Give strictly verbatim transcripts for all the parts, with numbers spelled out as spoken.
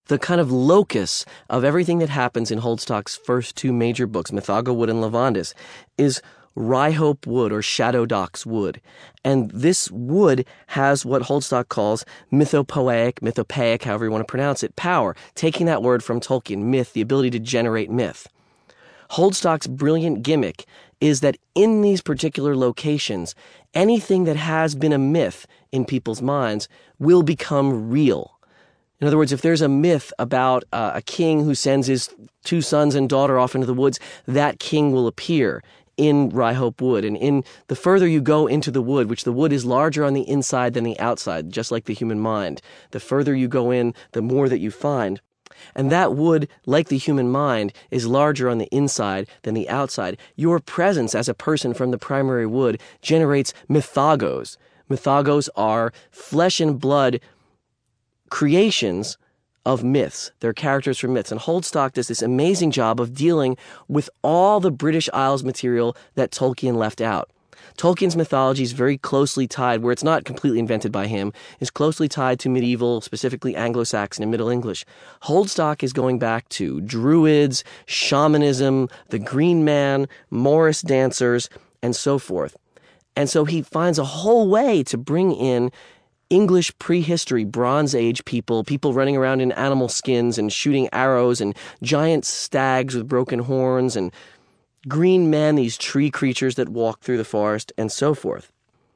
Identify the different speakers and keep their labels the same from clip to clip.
Speaker 1: the kind of locus of everything that happens in Holdstock's first two major books, Mythago Wood and Lavandis, is Ryhope Wood or Shadowdox Wood. And this wood has what Holdstock calls mythopoeic, mythopoeic, however you want to pronounce it, power, taking that word from Tolkien, myth, the ability to generate myth. Holdstock's brilliant gimmick is that in these particular locations, anything that has been a myth in people's minds will become real. In other words, if there's a myth about uh, a king who sends his two sons and daughter off into the woods, that king will appear in Ryhope Wood. And in the further you go into the wood, which the wood is larger on the inside than the outside, just like the human mind, the further you go in, the more that you find. And that wood, like the human mind, is larger on the inside than the outside. Your presence as a person from the primary wood generates mythagos. Mythagos are flesh and blood creations of myths. They're characters from myths. And Holdstock does this amazing job of dealing with all the British Isles material that Tolkien left out. Tolkien's mythology is very closely tied, where it's not completely invented by him, is closely tied to medieval, specifically Anglo-Saxon and Middle English. Holdstock is going back to Druids, shamanism, the Green Man, Morris dancers, and so forth. And so he finds a whole way to bring in English prehistory, Bronze Age people, people running around in animal skins and shooting arrows, and giant stags with broken horns, and green men, these tree creatures that walk through the forest, and so forth.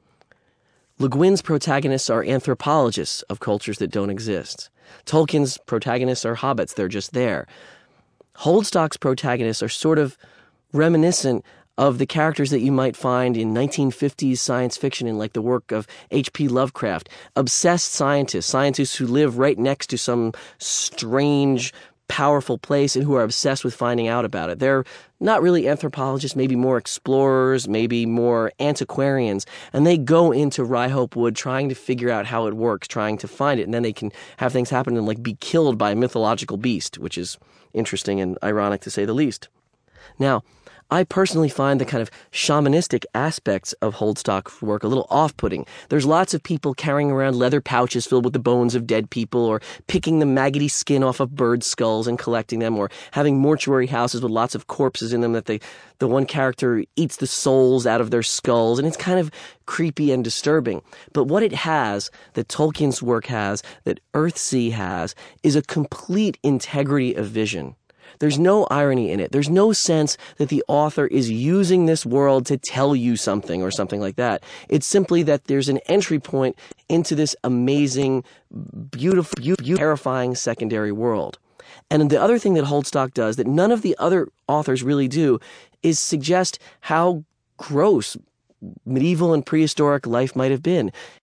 Speaker 1: Le Guin's protagonists are anthropologists of cultures that don't exist. Tolkien's protagonists are hobbits, they're just there. Holdstock's protagonists are sort of reminiscent of the characters that you might find in nineteen fifties science fiction in like the work of H P Lovecraft. Obsessed scientists, scientists who live right next to some strange, powerful place and who are obsessed with finding out about it. They're not really anthropologists, maybe more explorers, maybe more antiquarians, and they go into Ryhope Wood trying to figure out how it works, trying to find it, and then they can have things happen and like be killed by a mythological beast, which is interesting and ironic to say the least. Now, I personally find the kind of shamanistic aspects of Holdstock's work a little off-putting. There's lots of people carrying around leather pouches filled with the bones of dead people, or picking the maggoty skin off of bird skulls and collecting them, or having mortuary houses with lots of corpses in them that they, the one character eats the souls out of their skulls, and it's kind of creepy and disturbing. But what it has, that Tolkien's work has, that Earthsea has, is a complete integrity of vision. There's no irony in it. There's no sense that the author is using this world to tell you something or something like that. It's simply that there's an entry point into this amazing, beautiful, beautiful, terrifying secondary world. And the other thing that Holdstock does that none of the other authors really do is suggest how gross medieval and prehistoric life might have been.